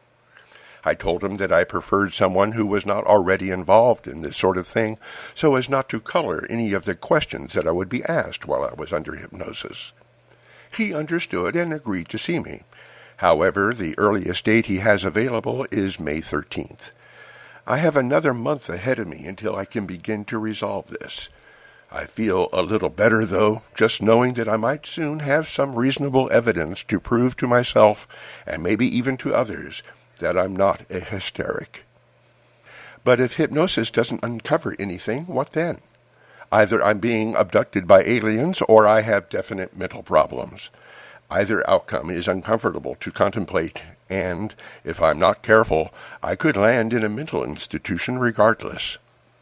I told him that I preferred someone who was not already involved in this sort of thing, so as not to color any of the questions that I would be asked while I was under hypnosis. He understood and agreed to see me. However, the earliest date he has available is May thirteenth. I have another month ahead of me until I can begin to resolve this. I feel a little better, though, just knowing that I might soon have some reasonable evidence to prove to myself, and maybe even to others, that I'm not a hysteric. But if hypnosis doesn't uncover anything, what then? Either I'm being abducted by aliens, or I have definite mental problems. Either outcome is uncomfortable to contemplate, and, if I'm not careful, I could land in a mental institution regardless.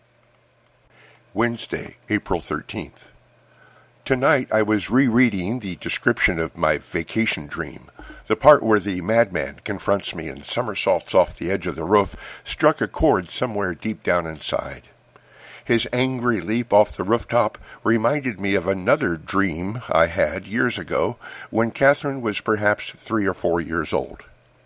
Wednesday, April thirteenth. Tonight I was rereading the description of my vacation dream. The part where the madman confronts me and somersaults off the edge of the roof struck a chord somewhere deep down inside. His angry leap off the rooftop reminded me of another dream I had years ago when Catherine was perhaps three or four years old.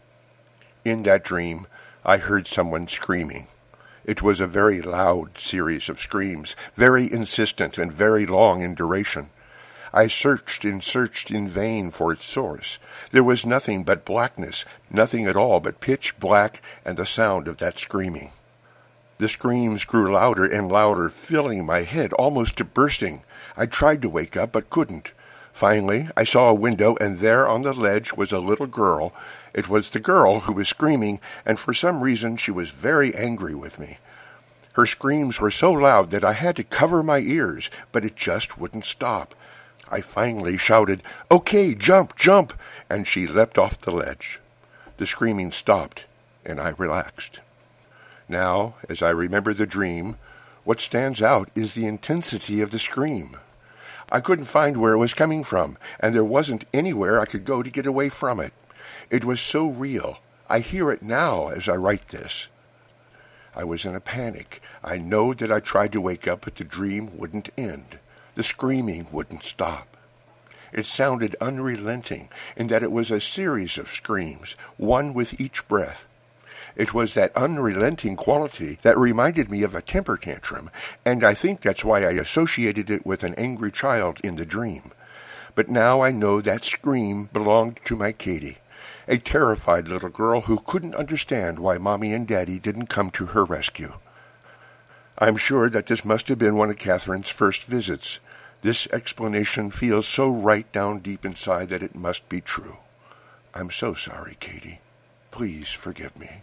In that dream, I heard someone screaming. It was a very loud series of screams, very insistent and very long in duration. I searched and searched in vain for its source. There was nothing but blackness, nothing at all but pitch black and the sound of that screaming. The screams grew louder and louder, filling my head almost to bursting. I tried to wake up, but couldn't. Finally, I saw a window, and there on the ledge was a little girl. It was the girl who was screaming, and for some reason she was very angry with me. Her screams were so loud that I had to cover my ears, but it just wouldn't stop. I finally shouted, "Okay, jump, jump!" and she leapt off the ledge. The screaming stopped, and I relaxed. Now, as I remember the dream, what stands out is the intensity of the scream. I couldn't find where it was coming from, and there wasn't anywhere I could go to get away from it. It was so real. I hear it now as I write this. I was in a panic. I know that I tried to wake up, but the dream wouldn't end. The screaming wouldn't stop. It sounded unrelenting in that it was a series of screams, one with each breath. It was that unrelenting quality that reminded me of a temper tantrum, and I think that's why I associated it with an angry child in the dream. But now I know that scream belonged to my Katie, a terrified little girl who couldn't understand why Mommy and Daddy didn't come to her rescue. I'm sure that this must have been one of Catherine's first visits. This explanation feels so right down deep inside that it must be true. I'm so sorry, Katie. Please forgive me.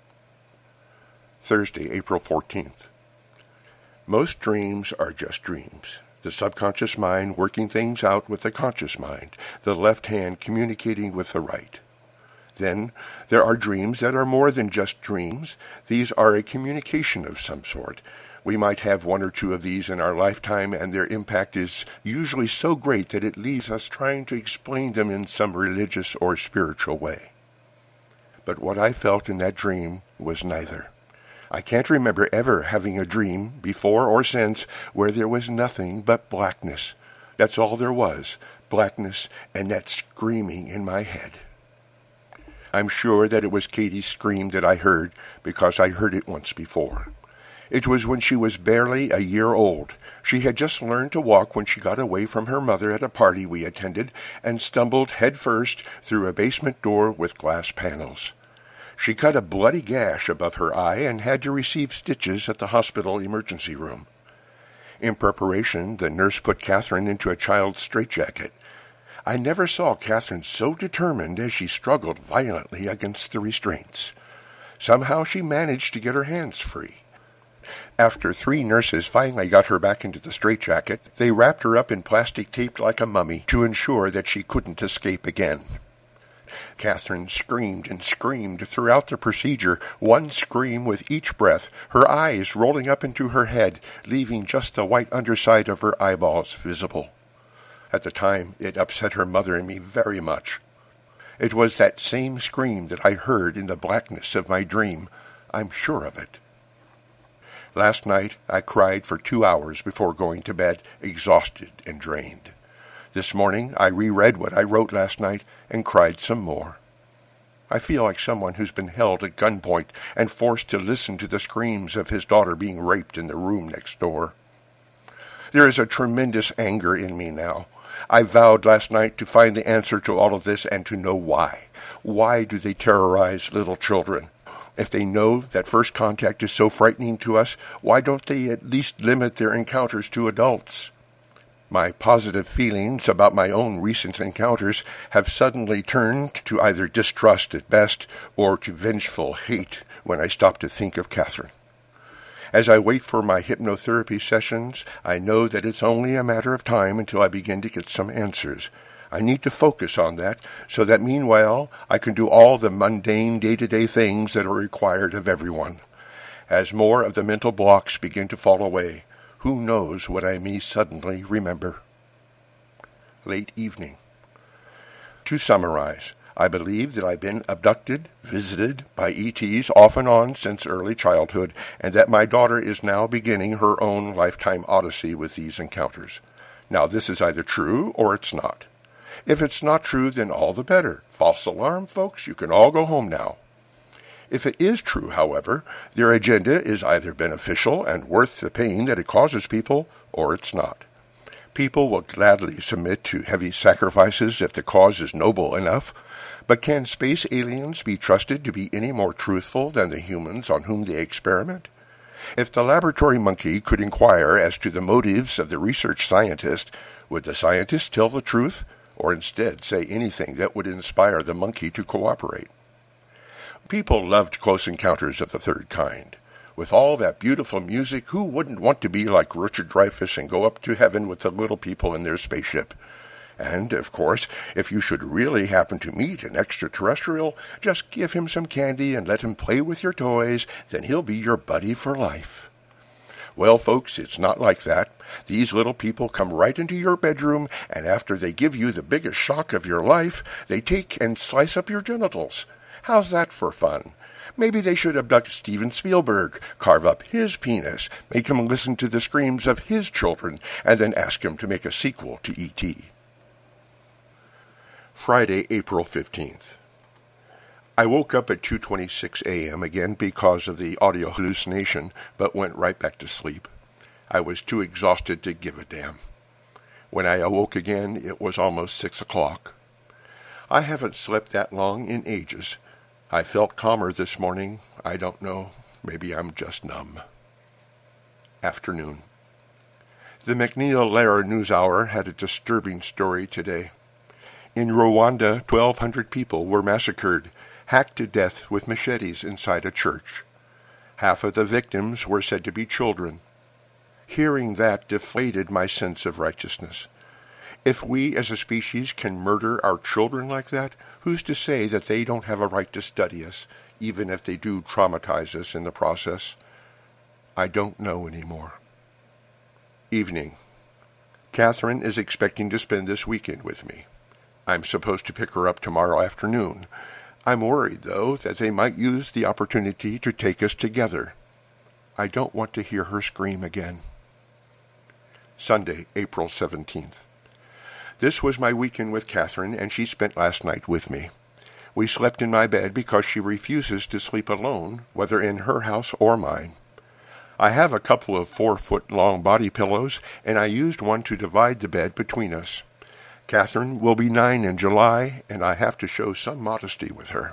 Thursday, April fourteenth. Most dreams are just dreams. The subconscious mind working things out with the conscious mind, the left hand communicating with the right. Then there are dreams that are more than just dreams. These are a communication of some sort. We might have one or two of these in our lifetime, and their impact is usually so great that it leaves us trying to explain them in some religious or spiritual way. But what I felt in that dream was neither. I can't remember ever having a dream, before or since, where there was nothing but blackness. That's all there was, blackness and that screaming in my head. I'm sure that it was Katie's scream that I heard, because I heard it once before. It was when she was barely a year old. She had just learned to walk when she got away from her mother at a party we attended and stumbled headfirst through a basement door with glass panels. She cut a bloody gash above her eye and had to receive stitches at the hospital emergency room. In preparation, the nurse put Catherine into a child's straitjacket. I never saw Catherine so determined as she struggled violently against the restraints. Somehow she managed to get her hands free. After three nurses finally got her back into the straitjacket, they wrapped her up in plastic tape like a mummy to ensure that she couldn't escape again. Catherine screamed and screamed throughout the procedure, one scream with each breath, her eyes rolling up into her head, leaving just the white underside of her eyeballs visible. At the time, it upset her mother and me very much. It was that same scream that I heard in the blackness of my dream. I'm sure of it. Last night, I cried for two hours before going to bed, exhausted and drained. This morning, I reread what I wrote last night and cried some more. I feel like someone who's been held at gunpoint and forced to listen to the screams of his daughter being raped in the room next door. There is a tremendous anger in me now. I vowed last night to find the answer to all of this and to know why. Why do they terrorize little children? If they know that first contact is so frightening to us, why don't they at least limit their encounters to adults? My positive feelings about my own recent encounters have suddenly turned to either distrust at best or to vengeful hate when I stop to think of Catherine. As I wait for my hypnotherapy sessions, I know that it's only a matter of time until I begin to get some answers. I need to focus on that, so that meanwhile I can do all the mundane day-to-day things that are required of everyone. As more of the mental blocks begin to fall away, who knows what I may suddenly remember. Late evening. To summarize, I believe that I've been abducted, visited by E Ts off and on since early childhood, and that my daughter is now beginning her own lifetime odyssey with these encounters. Now, this is either true or it's not. If it's not true, then all the better. False alarm, folks. You can all go home now. If it is true, however, their agenda is either beneficial and worth the pain that it causes people, or it's not. People will gladly submit to heavy sacrifices if the cause is noble enough, but can space aliens be trusted to be any more truthful than the humans on whom they experiment? If the laboratory monkey could inquire as to the motives of the research scientist, would the scientist tell the truth, or instead say anything that would inspire the monkey to cooperate? People loved Close Encounters of the Third Kind. With all that beautiful music, who wouldn't want to be like Richard Dreyfuss and go up to heaven with the little people in their spaceship? And, of course, if you should really happen to meet an extraterrestrial, just give him some candy and let him play with your toys, then he'll be your buddy for life. Well, folks, it's not like that. These little people come right into your bedroom, and after they give you the biggest shock of your life, they take and slice up your genitals. How's that for fun? Maybe they should abduct Steven Spielberg, carve up his penis, make him listen to the screams of his children, and then ask him to make a sequel to E T Friday, April fifteenth. I woke up at two twenty-six a.m. again because of the audio hallucination, but went right back to sleep. I was too exhausted to give a damn. When I awoke again, it was almost six o'clock. I haven't slept that long in ages. I felt calmer this morning. I don't know. Maybe I'm just numb. Afternoon. The MacNeil Lehrer NewsHour had a disturbing story today. In Rwanda, twelve hundred people were massacred, hacked to death with machetes inside a church. Half of the victims were said to be children. Hearing that deflated my sense of righteousness. If we as a species can murder our children like that, who's to say that they don't have a right to study us, even if they do traumatize us in the process? I don't know anymore. Evening. Catherine is expecting to spend this weekend with me. I'm supposed to pick her up tomorrow afternoon. I'm worried, though, that they might use the opportunity to take us together. I don't want to hear her scream again. Sunday, April seventeenth. This was my weekend with Catherine, and she spent last night with me. We slept in my bed because she refuses to sleep alone, whether in her house or mine. I have a couple of four-foot-long body pillows, and I used one to divide the bed between us. Catherine will be nine in July, and I have to show some modesty with her.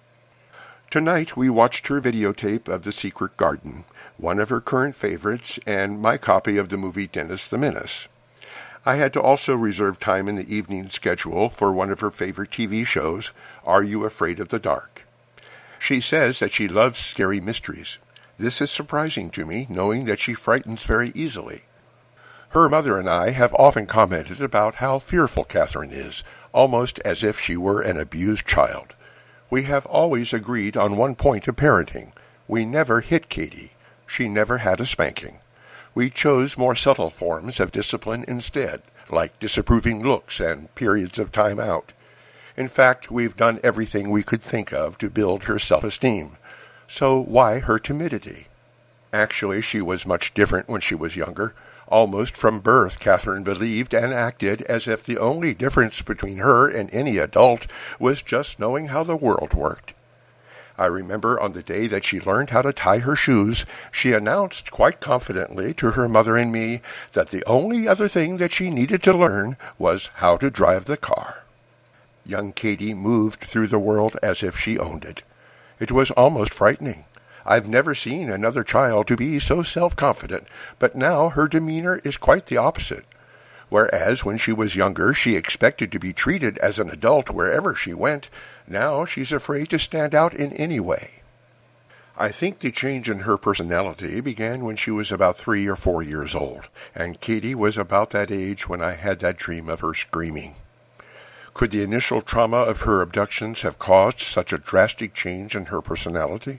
Tonight we watched her videotape of The Secret Garden, one of her current favorites, and my copy of the movie Dennis the Menace. I had to also reserve time in the evening schedule for one of her favorite T V shows, Are You Afraid of the Dark? She says that she loves scary mysteries. This is surprising to me, knowing that she frightens very easily. Her mother and I have often commented about how fearful Catherine is, almost as if she were an abused child. We have always agreed on one point of parenting. We never hit Katie. She never had a spanking. We chose more subtle forms of discipline instead, like disapproving looks and periods of time out. In fact, we've done everything we could think of to build her self-esteem. So why her timidity? Actually, she was much different when she was younger. Almost from birth, Catherine believed and acted as if the only difference between her and any adult was just knowing how the world worked. I remember on the day that she learned how to tie her shoes, she announced quite confidently to her mother and me that the only other thing that she needed to learn was how to drive the car. Young Katie moved through the world as if she owned it. It was almost frightening. I've never seen another child to be so self-confident, but now her demeanor is quite the opposite. Whereas when she was younger, she expected to be treated as an adult wherever she went, now she's afraid to stand out in any way. I think the change in her personality began when she was about three or four years old, and Katie was about that age when I had that dream of her screaming. Could the initial trauma of her abductions have caused such a drastic change in her personality?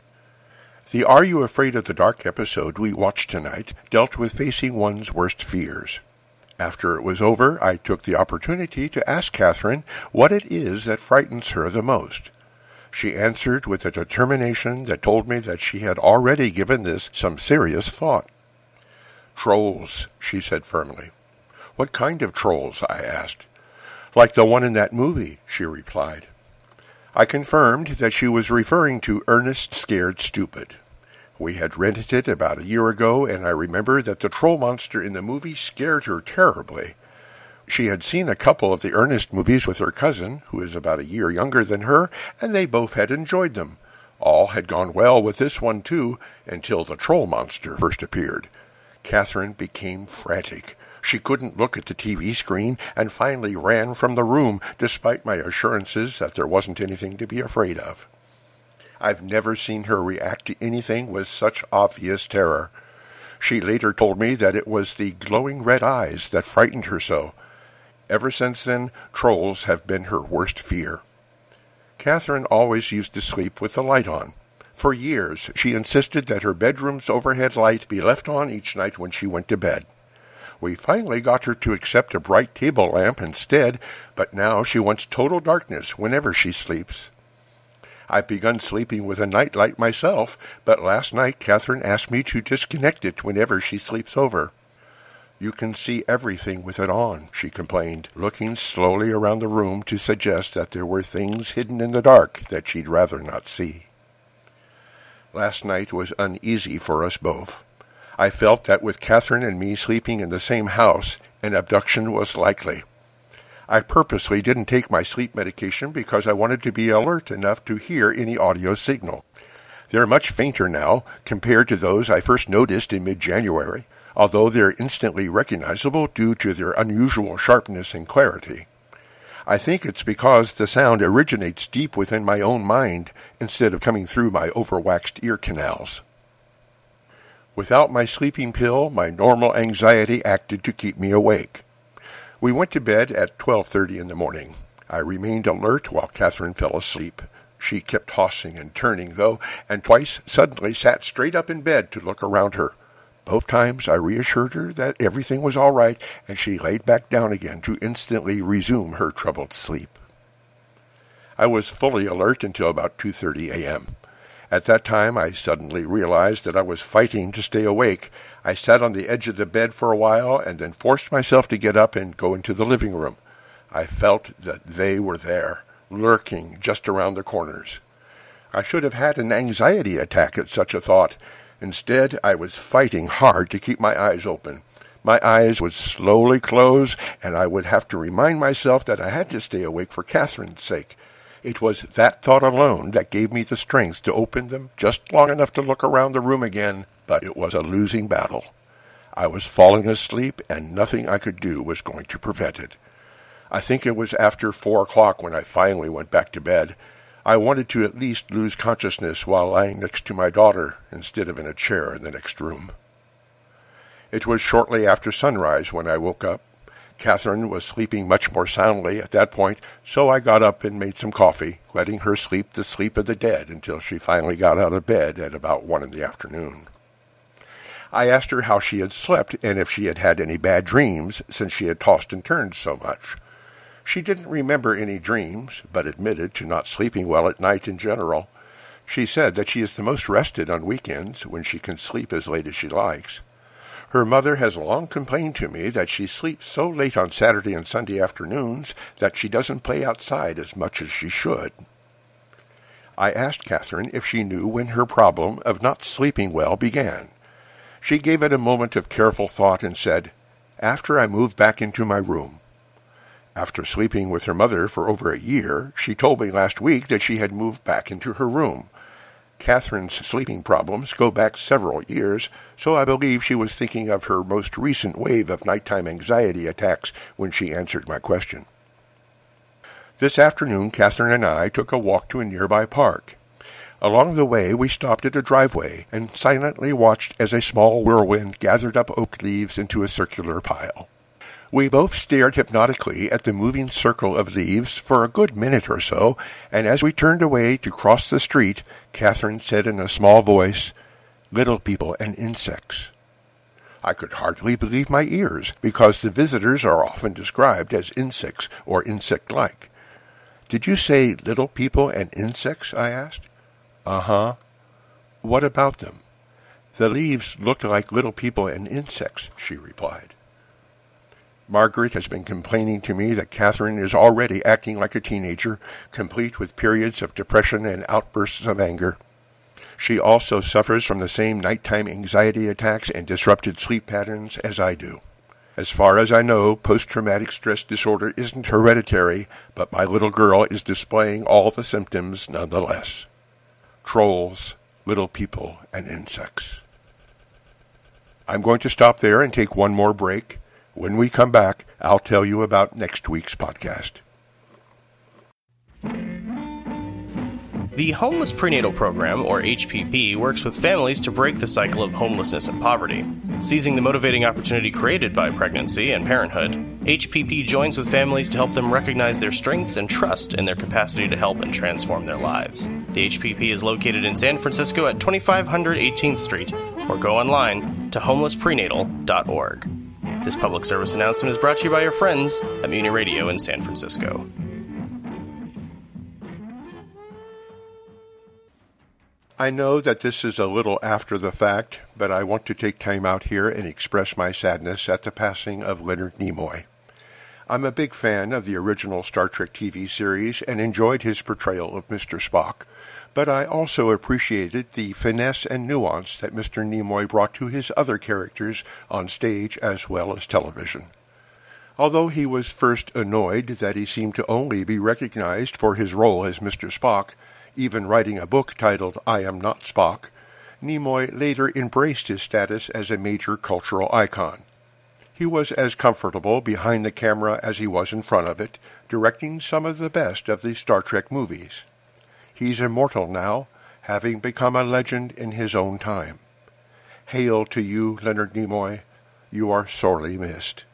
The Are You Afraid of the Dark episode we watched tonight dealt with facing one's worst fears. After it was over, I took the opportunity to ask Catherine what it is that frightens her the most. She answered with a determination that told me that she had already given this some serious thought. "Trolls," she said firmly. "What kind of trolls?" I asked. "Like the one in that movie," she replied. I confirmed that she was referring to Ernest Scared Stupid. We had rented it about a year ago, and I remember that the troll monster in the movie scared her terribly. She had seen a couple of the Ernest movies with her cousin, who is about a year younger than her, and they both had enjoyed them. All had gone well with this one, too, until the troll monster first appeared. Catherine became frantic. She couldn't look at the T V screen, and finally ran from the room, despite my assurances that there wasn't anything to be afraid of. I've never seen her react to anything with such obvious terror. She later told me that it was the glowing red eyes that frightened her so. Ever since then, trolls have been her worst fear. Catherine always used to sleep with the light on. For years, she insisted that her bedroom's overhead light be left on each night when she went to bed. We finally got her to accept a bright table lamp instead, but now she wants total darkness whenever she sleeps. I've begun sleeping with a nightlight myself, but last night Catherine asked me to disconnect it whenever she sleeps over. You can see everything with it on, she complained, looking slowly around the room to suggest that there were things hidden in the dark that she'd rather not see. Last night was uneasy for us both. I felt that with Catherine and me sleeping in the same house, an abduction was likely. I purposely didn't take my sleep medication because I wanted to be alert enough to hear any audio signal. They're much fainter now compared to those I first noticed in mid-January, although they're instantly recognizable due to their unusual sharpness and clarity. I think it's because the sound originates deep within my own mind instead of coming through my overwaxed ear canals. Without my sleeping pill, my normal anxiety acted to keep me awake. We went to bed at twelve thirty in the morning. I remained alert while Catherine fell asleep. She kept tossing and turning, though, and twice suddenly sat straight up in bed to look around her. Both times I reassured her that everything was all right, and she laid back down again to instantly resume her troubled sleep. I was fully alert until about two thirty a.m. At that time I suddenly realized that I was fighting to stay awake. I sat on the edge of the bed for a while and then forced myself to get up and go into the living room. I felt that they were there, lurking just around the corners. I should have had an anxiety attack at such a thought. Instead, I was fighting hard to keep my eyes open. My eyes would slowly close, and I would have to remind myself that I had to stay awake for Catherine's sake. It was that thought alone that gave me the strength to open them just long enough to look around the room again, but it was a losing battle. I was falling asleep, and nothing I could do was going to prevent it. I think it was after four o'clock when I finally went back to bed. I wanted to at least lose consciousness while lying next to my daughter instead of in a chair in the next room. It was shortly after sunrise when I woke up. Catherine was sleeping much more soundly at that point, so I got up and made some coffee, letting her sleep the sleep of the dead until she finally got out of bed at about one in the afternoon. I asked her how she had slept and if she had had any bad dreams since she had tossed and turned so much. She didn't remember any dreams, but admitted to not sleeping well at night in general. She said that she is the most rested on weekends when she can sleep as late as she likes. Her mother has long complained to me that she sleeps so late on Saturday and Sunday afternoons that she doesn't play outside as much as she should. I asked Catherine if she knew when her problem of not sleeping well began. She gave it a moment of careful thought and said, "After I moved back into my room." After sleeping with her mother for over a year, she told me last week that she had moved back into her room. Catherine's sleeping problems go back several years, so I believe she was thinking of her most recent wave of nighttime anxiety attacks when she answered my question. This afternoon, Catherine and I took a walk to a nearby park. Along the way, we stopped at a driveway and silently watched as a small whirlwind gathered up oak leaves into a circular pile. We both stared hypnotically at the moving circle of leaves for a good minute or so, and as we turned away to cross the street, Catherine said in a small voice, "Little people and insects." I could hardly believe my ears, because the visitors are often described as insects or insect-like. "Did you say little people and insects?" I asked. "Uh-huh." "What about them?" "The leaves looked like little people and insects," she replied. Margaret has been complaining to me that Catherine is already acting like a teenager, complete with periods of depression and outbursts of anger. She also suffers from the same nighttime anxiety attacks and disrupted sleep patterns as I do. As far as I know, post-traumatic stress disorder isn't hereditary, but my little girl is displaying all the symptoms nonetheless. Trolls, little people, and insects. I'm going to stop there and take one more break. When we come back, I'll tell you about next week's podcast. The Homeless Prenatal Program, or H P P, works with families to break the cycle of homelessness and poverty. Seizing the motivating opportunity created by pregnancy and parenthood, H P P joins with families to help them recognize their strengths and trust in their capacity to help and transform their lives. The H P P is located in San Francisco at twenty-five hundred eighteenth Street, or go online to homeless prenatal dot org. This public service announcement is brought to you by your friends at Mutiny Radio in San Francisco. I know that this is a little after the fact, but I want to take time out here and express my sadness at the passing of Leonard Nimoy. I'm a big fan of the original Star Trek T V series and enjoyed his portrayal of Mister Spock, but I also appreciated the finesse and nuance that Mister Nimoy brought to his other characters on stage as well as television. Although he was first annoyed that he seemed to only be recognized for his role as Mister Spock, even writing a book titled I Am Not Spock, Nimoy later embraced his status as a major cultural icon. He was as comfortable behind the camera as he was in front of it, directing some of the best of the Star Trek movies. He's immortal now, having become a legend in his own time. Hail to you, Leonard Nimoy. You are sorely missed.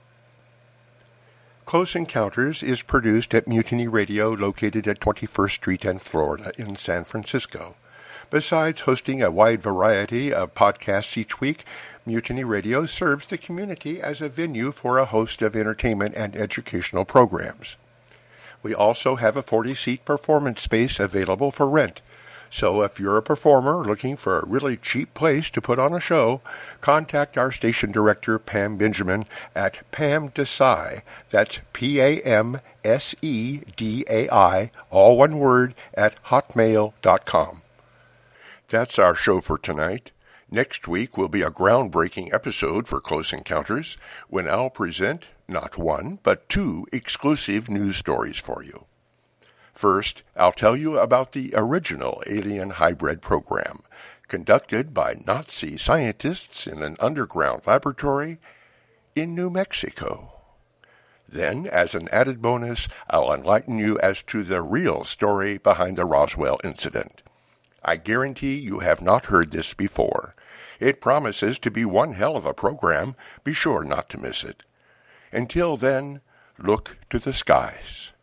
Close Encounters is produced at Mutiny Radio, located at twenty-first Street and Florida in San Francisco. Besides hosting a wide variety of podcasts each week, Mutiny Radio serves the community as a venue for a host of entertainment and educational programs. We also have a forty-seat performance space available for rent. So if you're a performer looking for a really cheap place to put on a show, contact our station director, Pam Benjamin, at Pam Desai, that's P A M S E D A I, all one word, at hotmail dot com. That's our show for tonight. Next week will be a groundbreaking episode for Close Encounters, when I'll present not one, but two exclusive news stories for you. First, I'll tell you about the original alien hybrid program, conducted by Nazi scientists in an underground laboratory in New Mexico. Then, as an added bonus, I'll enlighten you as to the real story behind the Roswell incident. I guarantee you have not heard this before. It promises to be one hell of a program. Be sure not to miss it. Until then, look to the skies.